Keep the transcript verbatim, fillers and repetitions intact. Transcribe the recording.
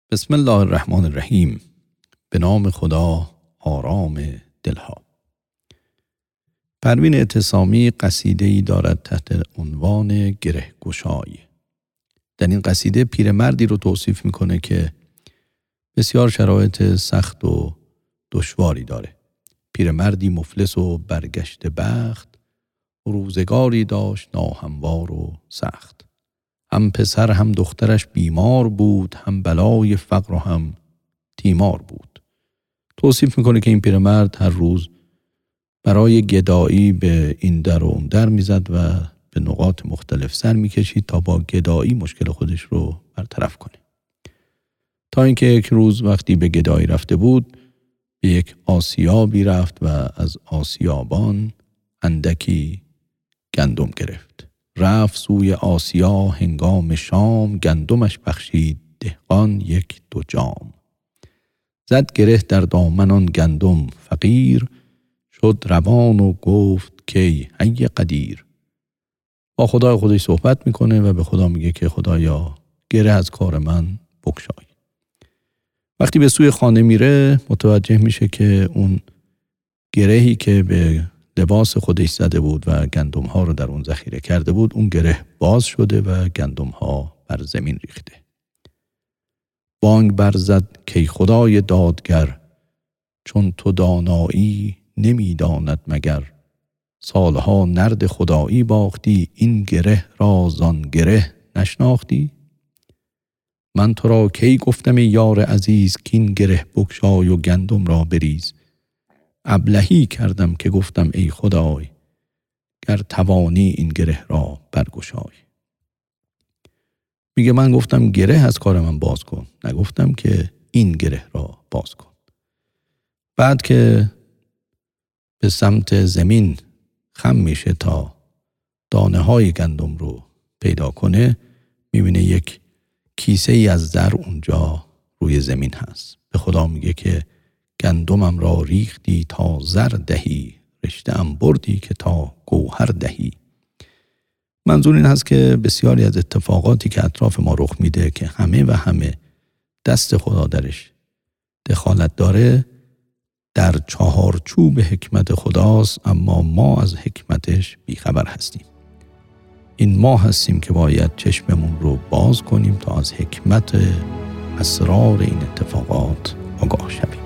بسم الله الرحمن الرحیم. به نام خدا آرام دلها. پروین اعتصامی قصیده‌ای دارد تحت عنوان گره گشای. در این قصیده پیرمردی رو توصیف میکنه که بسیار شرایط سخت و دشواری داره. پیرمردی مفلس و برگشته بخت، روزگاری داشت ناهموار و سخت. هم پسر هم دخترش بیمار بود، هم بلای فقر و هم تیمار بود. توصیف میکنه که این پیرمرد هر روز برای گدایی به این در و اون در میزد و به نقاط مختلف سر میکشید تا با گدایی مشکل خودش رو برطرف کنه. تا اینکه یک روز وقتی به گدایی رفته بود، به یک آسیابی رفت و از آسیابان اندکی گندم گرفت. رفت سوی آسیا هنگام شام، گندمش بخشید دهقان یک دو جام. زد گره در دامن آن گندم فقیر، شد روان و گفت کی ای قدیر. با خدای خودش صحبت میکنه و به خدا میگه که خدایا گره از کار من بگشای. وقتی به سوی خانه میره متوجه میشه که اون گرهی که به لباس خودش زده بود و گندم ها رو در اون ذخیره کرده بود، اون گره باز شده و گندم ها بر زمین ریخته. بانگ برزد که خدای دادگر، چون تو دانایی نمیداند مگر. سالها نرد خدایی باختی، این گره را زان گره نشناختی. من تو را کی گفتم ای یار عزیز، کین گره بگشای و گندم را بریز. ابلهی کردم که گفتم ای خدای، گر توانی این گره را برگشای. میگه من گفتم گره از کار من باز کن، نگفتم که این گره را باز کن. بعد که به سمت زمین خم میشه تا دانه های گندم رو پیدا کنه، میبینه یک کیسه ای از زر اونجا روی زمین هست. به خدا میگه که گندمم را ریختی تا زر دهی، رشته ام بردی که تا گوهر دهی. منظور این هست که بسیاری از اتفاقاتی که اطراف ما رخ میده که همه و همه دست خدا درش دخالت داره، در چهارچوب حکمت خداست، اما ما از حکمتش بیخبر هستیم. این ما هستیم که باید چشممون رو باز کنیم تا از حکمت اسرار این اتفاقات آگاه شویم.